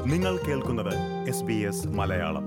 നിങ്ങൾ കേൾക്കുന്നത് SBS മലയാളം.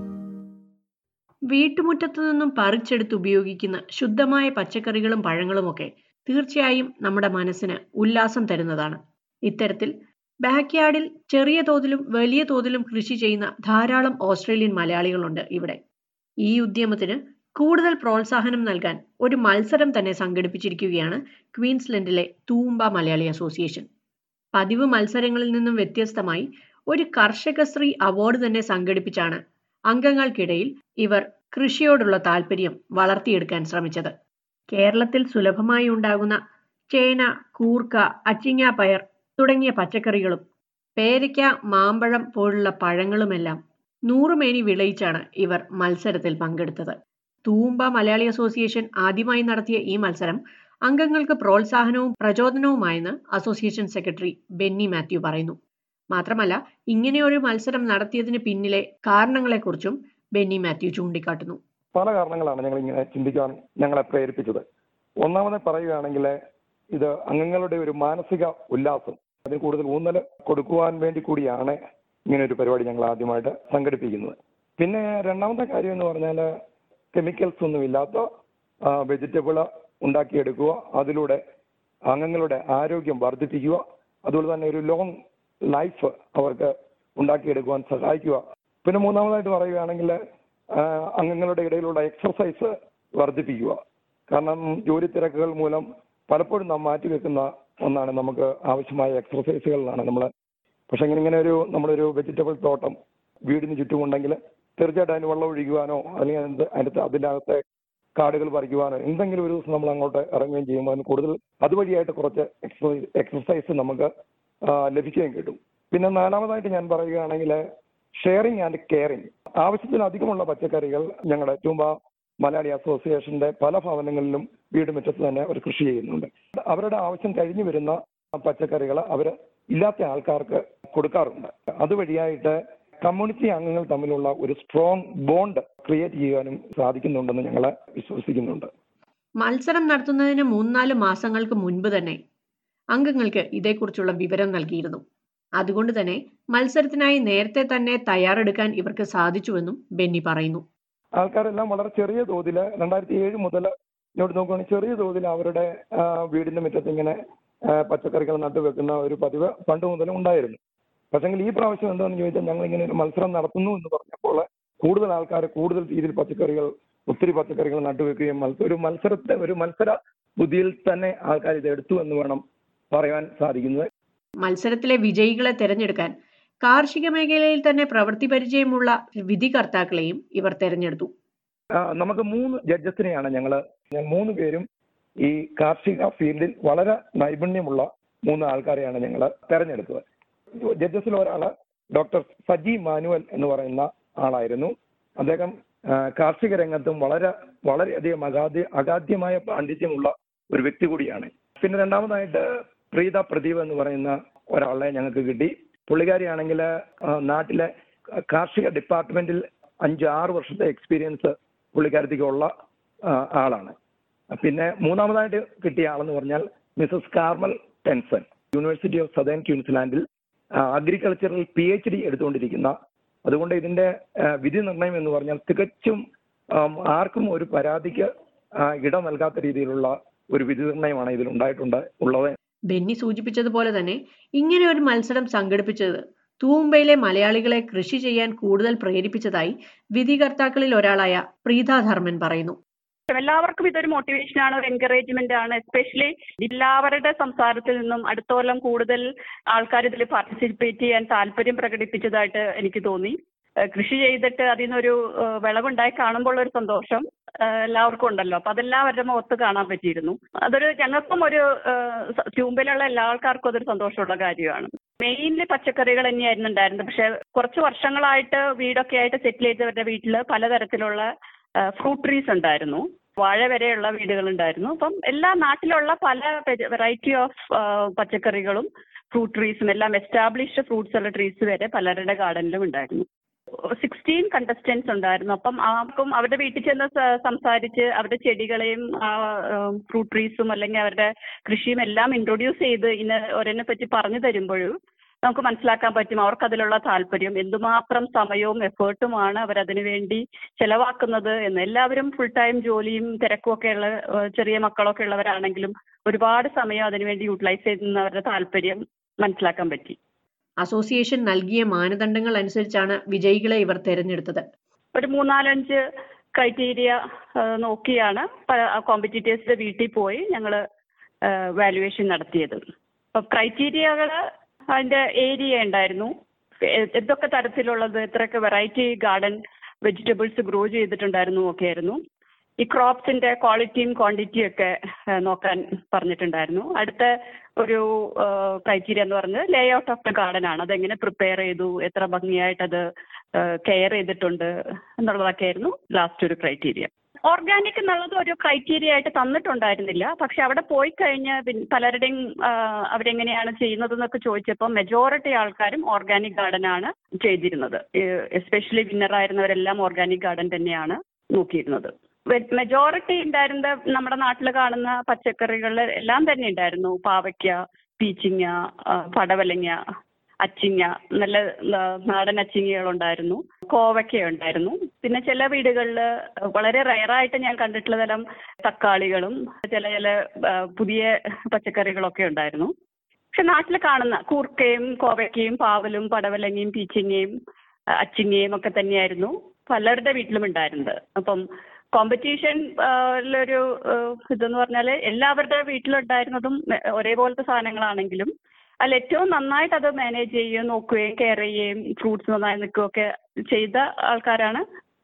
വീട്ടുമുറ്റത്തു നിന്നും പറിച്ചെടുത്ത് ഉപയോഗിക്കുന്ന ശുദ്ധമായ പച്ചക്കറികളും പഴങ്ങളുമൊക്കെ തീർച്ചയായും നമ്മുടെ മനസ്സിന് ഉല്ലാസം തരുന്നതാണ്. ഇത്തരത്തിൽ ബാക്ക്യാർഡിൽ ചെറിയ തോതിലും വലിയ തോതിലും കൃഷി ചെയ്യുന്ന ധാരാളം ഓസ്ട്രേലിയൻ മലയാളികളുണ്ട് ഇവിടെ. ഈ ഉദ്യമത്തിന് കൂടുതൽ പ്രോത്സാഹനം നൽകാൻ ഒരു മത്സരം തന്നെ സംഘടിപ്പിച്ചിരിക്കുകയാണ് ക്വീൻസ്ലൻഡിലെ തൂമ്പ മലയാളി അസോസിയേഷൻ. പതിവ് മത്സരങ്ങളിൽ നിന്നും വ്യത്യസ്തമായി ഒരു കർഷകശ്രീ അവാർഡ് തന്നെ സംഘടിപ്പിച്ചാണ് അംഗങ്ങൾക്കിടയിൽ ഇവർ കൃഷിയോടുള്ള താല്പര്യം വളർത്തിയെടുക്കാൻ ശ്രമിച്ചത്. കേരളത്തിൽ സുലഭമായി ഉണ്ടാകുന്ന ചേന, കൂർക്ക, അച്ചിങ്ങാപ്പയർ തുടങ്ങിയ പച്ചക്കറികളും പേരയ്ക്ക, മാമ്പഴം പോലുള്ള പഴങ്ങളുമെല്ലാം 100 മേനി വിളയിച്ചാണ് ഇവർ മത്സരത്തിൽ പങ്കെടുത്തത്. തൂമ്പ മലയാളി അസോസിയേഷൻ ആദ്യമായി നടത്തിയ ഈ മത്സരം അംഗങ്ങൾക്ക് പ്രോത്സാഹനവും പ്രചോദനവുമായെന്ന് അസോസിയേഷൻ സെക്രട്ടറി ബെന്നി മാത്യു പറയുന്നു. മാത്രമല്ല, ഇങ്ങനെയൊരു മത്സരം നടത്തിയതിന് പിന്നിലെ കാരണങ്ങളെക്കുറിച്ചും ബെന്നി മാത്യു ചൂണ്ടിക്കാട്ടുന്നു. പല കാരണങ്ങളാണ് ഞങ്ങൾ ഇങ്ങനെ ചിന്തിക്കാൻ ഞങ്ങളെ പ്രേരിപ്പിച്ചത്. ഒന്നാമത് പറയുകയാണെങ്കിൽ ഇത് അംഗങ്ങളുടെ ഒരു മാനസിക ഉല്ലാസം, അതിന് കൂടുതൽ ഊന്നൽ കൊടുക്കുവാൻ വേണ്ടി കൂടിയാണ് ഇങ്ങനെ ഒരു പരിപാടി ഞങ്ങൾ ആദ്യമായിട്ട് സംഘടിപ്പിക്കുന്നത്. പിന്നെ രണ്ടാമത്തെ കാര്യം എന്ന് പറഞ്ഞാൽ കെമിക്കൽസ് ഒന്നും ഇല്ലാത്ത വെജിറ്റബിൾ ഉണ്ടാക്കിയെടുക്കുക, അതിലൂടെ അംഗങ്ങളുടെ ആരോഗ്യം വർദ്ധിപ്പിക്കുക, അതുപോലെ തന്നെ ഒരു ലോങ് ലൈഫ് അവർക്ക് ഉണ്ടാക്കിയെടുക്കുവാൻ സഹായിക്കുക. പിന്നെ മൂന്നാമതായിട്ട് പറയുകയാണെങ്കിൽ അംഗങ്ങളുടെ ഇടയിലുള്ള എക്സർസൈസ് വർദ്ധിപ്പിക്കുക. കാരണം ജോലി തിരക്കുകൾ മൂലം പലപ്പോഴും നാം മാറ്റിവെക്കുന്ന ഒന്നാണ് നമുക്ക് ആവശ്യമായ എക്സർസൈസുകളിലാണ് നമ്മൾ. പക്ഷെ ഇങ്ങനെ നമ്മളൊരു വെജിറ്റബിൾ തോട്ടം വീടിന് ചുറ്റുമുണ്ടെങ്കിൽ തീർച്ചയായിട്ടും അതിന് വെള്ളം ഒഴിക്കുവാനോ അല്ലെങ്കിൽ അതിനകത്തെ കാടുകൾ പറിക്കുവാനോ എന്തെങ്കിലും ഒരു ദിവസം നമ്മൾ അങ്ങോട്ട് ഇറങ്ങുകയും ചെയ്യുമ്പോൾ അതിന് കൂടുതൽ അതുവഴിയായിട്ട് കുറച്ച് എക്സർസൈസ് നമുക്ക് ലഭിക്കുകയും കിട്ടും. പിന്നെ നാലാമതായിട്ട് ഞാൻ പറയുകയാണെങ്കിൽ ഷെയറിങ് ആൻഡ് കെയറിങ്. ആവശ്യത്തിലധികമുള്ള പച്ചക്കറികൾ ഞങ്ങളുടെ തൂമ്പ മലയാളി അസോസിയേഷന്റെ പല ഭവനങ്ങളിലും വീടുമുറ്റത്ത് തന്നെ അവർ കൃഷി ചെയ്യുന്നുണ്ട്. അവരുടെ ആവശ്യം കഴിഞ്ഞു വരുന്ന പച്ചക്കറികൾ അവർ ഇല്ലാത്ത ആൾക്കാർക്ക് കൊടുക്കാറുണ്ട്. അതുവഴിയായിട്ട് കമ്മ്യൂണിറ്റി അംഗങ്ങൾ തമ്മിലുള്ള ഒരു സ്ട്രോങ് ബോണ്ട് ക്രിയേറ്റ് ചെയ്യാനും സാധിക്കുന്നുണ്ടെന്ന് ഞങ്ങൾ വിശ്വസിക്കുന്നുണ്ട്. മത്സരം നടത്തുന്നതിന് 3-4 മാസങ്ങൾക്ക് മുൻപ് തന്നെ അംഗങ്ങൾക്ക് ഇതേക്കുറിച്ചുള്ള വിവരം നൽകിയിരുന്നു. അതുകൊണ്ട് തന്നെ മത്സരത്തിനായി നേരത്തെ തന്നെ തയ്യാറെടുക്കാൻ ഇവർക്ക് സാധിച്ചുവെന്നും ബെന്നി പറയുന്നു. ആൾക്കാരെല്ലാം വളരെ ചെറിയ തോതിൽ 2007 മുതൽ ഇങ്ങോട്ട് നോക്കുകയാണെങ്കിൽ ചെറിയ തോതിൽ അവരുടെ വീടിന്റെ മുറ്റത്ത് ഇങ്ങനെ പച്ചക്കറികൾ നട്ടുവെക്കുന്ന ഒരു പതിവ് പണ്ട് മുതലും ഉണ്ടായിരുന്നു. പക്ഷെങ്കിൽ ഈ പ്രാവശ്യം എന്താണെന്ന് ചോദിച്ചാൽ ഞങ്ങൾ ഇങ്ങനെ ഒരു മത്സരം നടത്തുന്നു എന്ന് പറഞ്ഞപ്പോൾ കൂടുതൽ ആൾക്കാർ കൂടുതൽ രീതിയിൽ ഒത്തിരി പച്ചക്കറികൾ നട്ടുവെക്കുകയും ഒരു മത്സര ബുദ്ധിയിൽ തന്നെ ആൾക്കാർ ഇത് എടുത്തു എന്ന് വേണം പറയാൻ സാധിക്കുന്നത്. മത്സരത്തിലെ വിജയികളെ തെരഞ്ഞെടുക്കാൻ കാർഷിക മേഖലയിൽ തന്നെ പ്രവൃത്തി പരിചയമുള്ള വിധികർത്താക്കളെയും ഇവർ തെരഞ്ഞെടുത്തു. നമുക്ക് 3 ജഡ്ജസിനെയാണ് ഞങ്ങൾ 3 പേരും ഈ കാർഷിക ഫീൽഡിൽ വളരെ നൈപുണ്യമുള്ള 3 ആൾക്കാരെയാണ് ഞങ്ങൾ തെരഞ്ഞെടുത്തത്. ജഡ്ജസിൽ ഒരാള് ഡോക്ടർ സജി മാനുവൽ എന്ന് പറയുന്ന ആളായിരുന്നു. അദ്ദേഹം കാർഷിക രംഗത്തും വളരെയധികം അഗാധ്യമായ പാണ്ഡിത്യമുള്ള ഒരു വ്യക്തി കൂടിയാണ്. പിന്നെ രണ്ടാമതായിട്ട് പ്രീത പ്രദീപ് എന്ന് പറയുന്ന ഒരാളെ ഞങ്ങൾക്ക് കിട്ടി. പുള്ളിക്കാരിയാണെങ്കിൽ നാട്ടിലെ കാർഷിക ഡിപ്പാർട്ട്മെന്റിൽ 5-6 വർഷത്തെ എക്സ്പീരിയൻസ് പുള്ളിക്കാരത്തേക്കുള്ള ആളാണ്. പിന്നെ മൂന്നാമതായിട്ട് കിട്ടിയ ആളെന്ന് പറഞ്ഞാൽ Mrs Carmel Tenson, University of Southern ക്വീൻസ്ലാൻഡിൽ അഗ്രികൾച്ചറിൽ PhD എടുത്തുകൊണ്ടിരിക്കുന്ന. അതുകൊണ്ട് ഇതിന്റെ വിധി നിർണയം എന്ന് പറഞ്ഞാൽ തികച്ചും ആർക്കും ഒരു പരാതിക്ക് ഇടം നൽകാത്ത രീതിയിലുള്ള ഒരു വിധി നിർണയമാണ് ഇതിൽ ഉള്ളത്. ബെന്നി സൂചിപ്പിച്ചതുപോലെ തന്നെ ഇങ്ങനെ ഒരു മത്സരം സംഘടിപ്പിച്ചത് തൂമ്പയിലെ മലയാളികളെ കൃഷി ചെയ്യാൻ കൂടുതൽ പ്രേരിപ്പിച്ചതായി വിധികർത്താക്കളിൽ ഒരാളായ പ്രീത ധർമ്മൻ പറയുന്നു. എല്ലാവർക്കും ഇതൊരു മോട്ടിവേഷനാണ്, ഒരു എൻകറേജ്മെന്റ് ആണ്. എസ്പെഷ്യലി എല്ലാവരുടെ സംസാരത്തിൽ നിന്നും അടുത്ത കൊല്ലം കൂടുതൽ ആൾക്കാർ ഇതിൽ പാർട്ടിസിപ്പേറ്റ് ചെയ്യാൻ താല്പര്യം പ്രകടിപ്പിച്ചതായിട്ട് എനിക്ക് തോന്നി. കൃഷി ചെയ്തിട്ട് അതിൽ നിന്നൊരു വിളവുണ്ടായി കാണുമ്പോൾ ഒരു സന്തോഷം എല്ലാവർക്കും ഉണ്ടല്ലോ. അപ്പൊ അതെല്ലാം അവരുടെ മുഖത്ത് കാണാൻ പറ്റിയിരുന്നു. ഞങ്ങൾക്കും ഒരു ട്യൂബിലുള്ള എല്ലാ ആൾക്കാർക്കും അതൊരു സന്തോഷമുള്ള കാര്യമാണ്. മെയിൻലി പച്ചക്കറികൾ തന്നെയായിരുന്നു ഉണ്ടായിരുന്നത്. പക്ഷെ കുറച്ച് വർഷങ്ങളായിട്ട് വീടൊക്കെ ആയിട്ട് സെറ്റിൽ ചെയ്തവരുടെ വീട്ടിൽ പലതരത്തിലുള്ള ഫ്രൂട്ട് ട്രീസ് ഉണ്ടായിരുന്നു. വാഴ വരെയുള്ള വീടുകളുണ്ടായിരുന്നു. അപ്പം എല്ലാ നാട്ടിലുള്ള പല വെറൈറ്റി ഓഫ് പച്ചക്കറികളും ഫ്രൂട്ട് ട്രീസും എല്ലാം എസ്റ്റാബ്ലിഷ്ഡ് ഫ്രൂട്ട്സ് ഉള്ള ട്രീസ് വരെ പലരുടെ ഗാർഡനിലും ഉണ്ടായിരുന്നു. 16 കണ്ടസ്റ്റൻസ് ഉണ്ടായിരുന്നു. അപ്പം ആർക്കും അവരുടെ വീട്ടിൽ ചെന്ന് സംസാരിച്ച് അവരുടെ ചെടികളെയും ഫ്രൂട്ട് ട്രീസും അല്ലെങ്കിൽ അവരുടെ കൃഷിയും എല്ലാം ഇൻട്രൊഡ്യൂസ് ചെയ്ത് ഒരെന്നെ പറ്റി പറഞ്ഞു തരുമ്പോഴും നമുക്ക് മനസ്സിലാക്കാൻ പറ്റും അവർക്ക് അതിലുള്ള താല്പര്യം, എന്തുമാത്രം സമയവും എഫേർട്ടുമാണ് അവരതിനു വേണ്ടി ചെലവാക്കുന്നത് എന്ന്. എല്ലാവരും ഫുൾ ടൈം ജോലിയും തിരക്കും ഒക്കെ ഉള്ള ചെറിയ മക്കളൊക്കെ ഉള്ളവരാണെങ്കിലും ഒരുപാട് സമയം അതിനുവേണ്ടി യൂട്ടിലൈസ് ചെയ്യുന്നവരുടെ താല്പര്യം മനസ്സിലാക്കാൻ പറ്റി. അസോസിയേഷൻ നൽകിയ മാനദണ്ഡങ്ങൾ അനുസരിച്ചാണ് വിജയികളെ ഇവർ തെരഞ്ഞെടുത്തത്. ഒരു 3-4-5 ക്രൈറ്റീരിയ നോക്കിയാണ് കോമ്പറ്റീറ്റേഴ്സിന്റെ വീട്ടിൽ പോയി ഞങ്ങൾ വാല്യുവേഷൻ നടത്തിയത്. അപ്പോൾ ക്രൈറ്റീരിയകൾ അതിന്റെ ഏരിയ ഉണ്ടായിരുന്നു, എന്തൊക്കെ തരത്തിലുള്ളത്, എത്രയൊക്കെ വെറൈറ്റി ഗാർഡൻ വെജിറ്റബിൾസ് ഗ്രോ ചെയ്തിട്ടുണ്ടായിരുന്നു ഒക്കെ ആയിരുന്നു. ഈ ക്രോപ്സിന്റെ ക്വാളിറ്റിയും ക്വാണ്ടിറ്റിയും ഒക്കെ നോക്കാൻ പറഞ്ഞിട്ടുണ്ടായിരുന്നു. അടുത്ത ഒരു ക്രൈറ്റീരിയ എന്ന് പറഞ്ഞത് lay out of the garden ആണ്. അതെങ്ങനെ പ്രിപ്പയർ ചെയ്തു, എത്ര ഭംഗിയായിട്ട് അത് കെയർ ചെയ്തിട്ടുണ്ട് എന്നുള്ളതൊക്കെ ആയിരുന്നു ലാസ്റ്റ് ഒരു ക്രൈറ്റീരിയ. ഓർഗാനിക് എന്നുള്ളത് ഒരു ക്രൈറ്റീരിയ ആയിട്ട് തന്നിട്ടുണ്ടായിരുന്നില്ല. പക്ഷെ അവിടെ പോയി കഴിഞ്ഞ് പലരുടെയും അവരെങ്ങനെയാണ് ചെയ്യുന്നത് എന്നൊക്കെ ചോദിച്ചപ്പോൾ മെജോറിറ്റി ആൾക്കാരും ഓർഗാനിക് ഗാർഡൻ ആണ് ചെയ്തിരുന്നത്. എസ്പെഷ്യലി വിന്നറായിരുന്നവരെല്ലാം ഓർഗാനിക് ഗാർഡൻ തന്നെയാണ് നോക്കിയിരുന്നത്. മെജോറിറ്റി ഉണ്ടായിരുന്ന നമ്മുടെ നാട്ടിൽ കാണുന്ന പച്ചക്കറികൾ എല്ലാം തന്നെ ഉണ്ടായിരുന്നു. പാവയ്ക്ക, പീച്ചിങ്ങ, പടവലങ്ങ, അച്ചിങ്ങ, നല്ല നാടൻ അച്ചിങ്ങകളുണ്ടായിരുന്നു, കോവയ്ക്ക ഉണ്ടായിരുന്നു. പിന്നെ ചില വീടുകളിൽ വളരെ റയറായിട്ട് ഞാൻ കണ്ടിട്ടുള്ള തരം തക്കാളികളും ചില പുതിയ പച്ചക്കറികളൊക്കെ ഉണ്ടായിരുന്നു. പക്ഷെ നാട്ടിൽ കാണുന്ന കൂർക്കയും കോവയ്ക്കയും പാവലും പടവലങ്ങയും പീച്ചിങ്ങയും അച്ചിങ്ങയും ഒക്കെ തന്നെയായിരുന്നു പലരുടെ വീട്ടിലും ഉണ്ടായിരുന്നത്. അപ്പം കോമ്പറ്റീഷൻ ഒരു ഇതെന്ന് പറഞ്ഞാൽ എല്ലാവരുടെ വീട്ടിലുണ്ടായിരുന്നതും ഒരേപോലത്തെ സാധനങ്ങളാണെങ്കിലും അതിൽ ഏറ്റവും നന്നായിട്ട് അത് മാനേജ് ചെയ്യുകയും നോക്കുകയും കെയർ ചെയ്യുകയും ഫ്രൂട്ട്സ് നന്നായി നിൽക്കുകയൊക്കെ ചെയ്ത ആൾക്കാരാണ്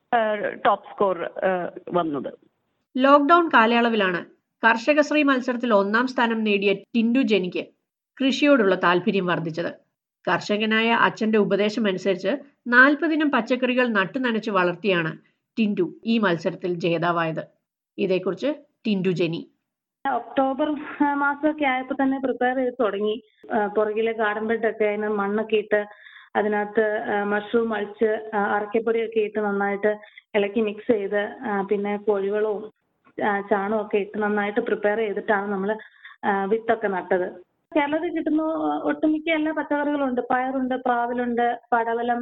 ടോപ്പ് സ്കോർ വന്നത്. ലോക്ക്ഡൌൺ കാലയളവിലാണ് കർഷകശ്രീ മത്സരത്തിൽ 1ാം സ്ഥാനം നേടിയ ടിൻഡു ജെനിക്ക് കൃഷിയോടുള്ള താല്പര്യം വർദ്ധിച്ചത്. കർഷകനായ അച്ഛന്റെ ഉപദേശം അനുസരിച്ച് 40 ഇനം പച്ചക്കറികൾ നട്ടുനനച്ച് വളർത്തിയാണ് ടിൻഡു ഈ മത്സരത്തിൽ ജേതാവായത്. ഇതേക്കുറിച്ച് ടിൻഡു ജെനി. ഒക്ടോബർ മാസമൊക്കെ ആയപ്പോൾ തന്നെ പ്രിപ്പയർ ചെയ്ത് തുടങ്ങി. പുറകിലെ ഗാർഡൻ ബെഡൊക്കെ അതിന് മണ്ണൊക്കെ ഇട്ട് അതിനകത്ത് മഷ്റൂം അഴിച്ച് അറക്കപ്പൊടിയൊക്കെ ഇട്ട് നന്നായിട്ട് ഇളക്കി മിക്സ് ചെയ്ത് പിന്നെ കോഴിവളവും ചാണകവും ഒക്കെ ഇട്ട് നന്നായിട്ട് പ്രിപ്പയർ ചെയ്തിട്ടാണ് നമ്മൾ വിത്തൊക്കെ നട്ടത്. കേരളത്തിൽ കിട്ടുന്ന ഒട്ടുമിക്ക എല്ലാ പച്ചക്കറികളും ഉണ്ട്. പയറുണ്ട്, പാവലുണ്ട്, പടവലം,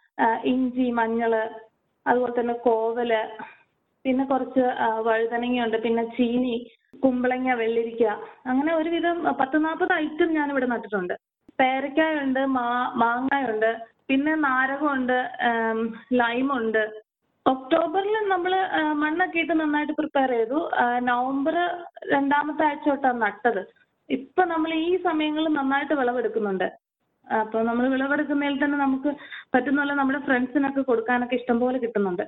ഇഞ്ചി, മഞ്ഞള്, അതുപോലെ തന്നെ കോവല്, പിന്നെ കുറച്ച് വഴുതനങ്ങയുണ്ട്, പിന്നെ ചീനി, കുമ്പളങ്ങ, വെള്ളരിക്ക, അങ്ങനെ ഒരുവിധം 10-40 ഐറ്റം ഞാൻ ഇവിടെ നട്ടിട്ടുണ്ട്. പേരക്കായുണ്ട്, മാങ്ങയുണ്ട്, പിന്നെ നാരകമുണ്ട്, ലൈമുണ്ട്. ഒക്ടോബറിൽ നമ്മൾ മണ്ണൊക്കെ ഇട്ട് നന്നായിട്ട് പ്രിപ്പയർ ചെയ്തു. നവംബർ 2ാമത്തെ ആഴ്ച തൊട്ടാണ് നട്ടത്. ഇപ്പൊ നമ്മൾ ഈ സമയങ്ങളിൽ നന്നായിട്ട് വിളവെടുക്കുന്നുണ്ട്. അപ്പൊ നമ്മൾ വിളവെടുക്കുന്നതിൽ തന്നെ നമുക്ക് പറ്റുന്ന നമ്മുടെ ഫ്രണ്ട്സിനൊക്കെ കൊടുക്കാനൊക്കെ ഇഷ്ടംപോലെ കിട്ടുന്നുണ്ട്.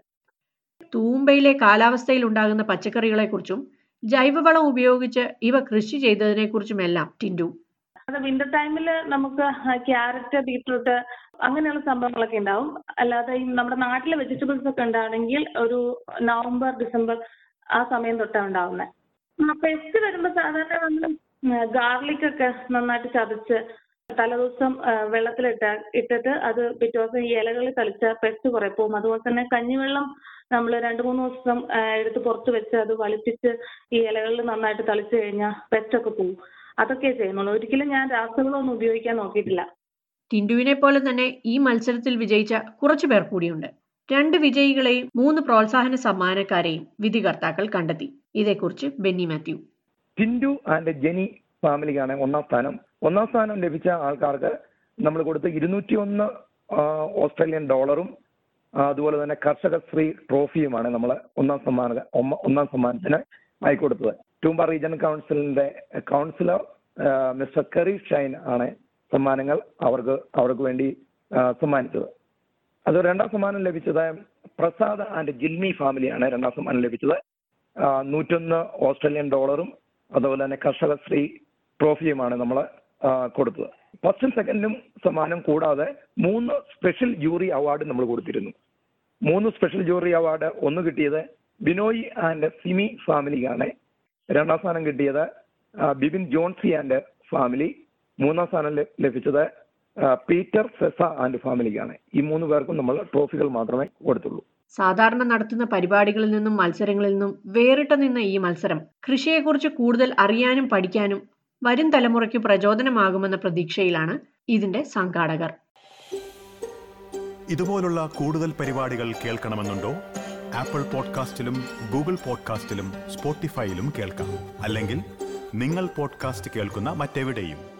തൂമ്പയിലെ കാലാവസ്ഥയിൽ ഉണ്ടാകുന്ന പച്ചക്കറികളെ കുറിച്ചും ജൈവവളം ഉപയോഗിച്ച് ഇവ കൃഷി ചെയ്തതിനെ കുറിച്ചുമെല്ലാം ടിൻഡു. അത് വിന്റർ ടൈമിൽ നമുക്ക് ക്യാരറ്റ്, ബീട്രൂട്ട് അങ്ങനെയുള്ള സംഭവങ്ങളൊക്കെ ഉണ്ടാവും. അല്ലാതെ ഈ നമ്മുടെ നാട്ടിലെ വെജിറ്റബിൾസ് ഒക്കെ ഉണ്ടാണെങ്കിൽ ഒരു നവംബർ, ഡിസംബർ ആ സമയം തൊട്ടാണ് ഉണ്ടാവുന്നത്. പെസ്റ്റ് വരുമ്പോൾ സാധാരണ നമ്മൾ ഗാർലിക് ഒക്കെ നന്നായിട്ട് ചതച്ച് തലേദിവസം വെള്ളത്തിലിട്ടിട്ട് അത് പിറ്റേ ദിവസം ഈ ഇലകളിൽ തളിച്ച പെസ്റ്റ് കുറെ പോകും. അതുപോലെ തന്നെ കഞ്ഞിവെള്ളം നമ്മൾ 2-3 ദിവസം എടുത്ത് പുറത്ത് വെച്ച് അത് വലിപ്പിച്ച് ഈ ഇലകളിൽ നന്നായിട്ട് തളിച്ചു കഴിഞ്ഞാൽ പെസ്റ്റ് ഒക്കെ പോകും. അതൊക്കെ ചെയ്യുന്നുള്ളൂ. ഒരിക്കലും ഞാൻ രാസവളമൊന്നും ഉപയോഗിക്കാൻ നോക്കിയിട്ടില്ല. ടിൻഡുവിനെ പോലെ തന്നെ ഈ മത്സരത്തിൽ വിജയിച്ച കുറച്ചു പേർ കൂടിയുണ്ട്. 2 വിജയികളെയും 3 പ്രോത്സാഹന സമ്മാനക്കാരെയും വിധികർത്താക്കൾ കണ്ടെത്തി. ഇതേക്കുറിച്ച് ബെന്നി മാത്യു. ടിൻഡു ആൻഡ് ജെനി ഫാമിലിക്കാണ് 1ാം സ്ഥാനം. 1ാം സ്ഥാനം ലഭിച്ച ആൾക്കാർക്ക് നമ്മൾ കൊടുത്ത് $201 ഓസ്ട്രേലിയൻ ഡോളറും അതുപോലെ തന്നെ കർഷകശ്രീ ട്രോഫിയുമാണ് നമ്മൾ 1ാം സമ്മാനത്തിന് ആയിക്കൊടുത്തത്. ടൂംബ റീജിയണൽ കൗൺസിലിന്റെ കൗൺസിലർ മിസ്റ്റർ കെറി ഷൈൻ ആണ് സമ്മാനങ്ങൾ അവർക്ക് വേണ്ടി സമ്മാനിച്ചത്. അത് 2ാം സമ്മാനം ലഭിച്ചത് പ്രസാദ് ആൻഡ് ജിൽമി ഫാമിലിയാണ് 2ാം സമ്മാനം ലഭിച്ചത്. 101 ഓസ്ട്രേലിയൻ ഡോളറും അതുപോലെ തന്നെ കർഷകശ്രീ ട്രോഫിയുമാണ് നമ്മൾ കൊടുത്തത്. 1st, 2nd സമ്മാനം കൂടാതെ 3 സ്പെഷ്യൽ ജൂറി അവാർഡ് നമ്മൾ കൊടുത്തിരുന്നു. 3 സ്പെഷ്യൽ ജൂറി അവാർഡ് ഒന്ന് കിട്ടിയത് ബിനോയ് ആൻഡ് സിമി ഫാമിലിക്കാണ്. 2ാം സ്ഥാനം കിട്ടിയത് ബിബിൻ ജോൺസി ആൻഡ് ഫാമിലി. 3ാം സ്ഥാനം ലഭിച്ചത് പീറ്റർ സെസ ആൻഡ് ഫാമിലിക്കാണ്. ഈ 3 പേർക്കും നമ്മൾ ട്രോഫികൾ മാത്രമേ കൊടുത്തുള്ളൂ. സാധാരണ നടത്തുന്ന പരിപാടികളിൽ നിന്നും മത്സരങ്ങളിൽ നിന്നും വേറിട്ട് നിന്ന ഈ മത്സരം കൃഷിയെക്കുറിച്ച് കൂടുതൽ അറിയാനും പഠിക്കാനും വരും തലമുറയ്ക്ക് പ്രചോദനമാകുമെന്ന പ്രതീക്ഷയിലാണ് ഇതിന്റെ സംഘാടകർ. ഇതുപോലുള്ള കൂടുതൽ പരിപാടികൾ കേൾക്കണമെന്നുണ്ടോ? ആപ്പിൾ പോഡ്കാസ്റ്റിലും ഗൂഗിൾ പോഡ്കാസ്റ്റിലും സ്പോട്ടിഫൈയിലും കേൾക്കാം. അല്ലെങ്കിൽ നിങ്ങൾ പോഡ്കാസ്റ്റ് കേൾക്കുന്ന മറ്റെവിടെയും.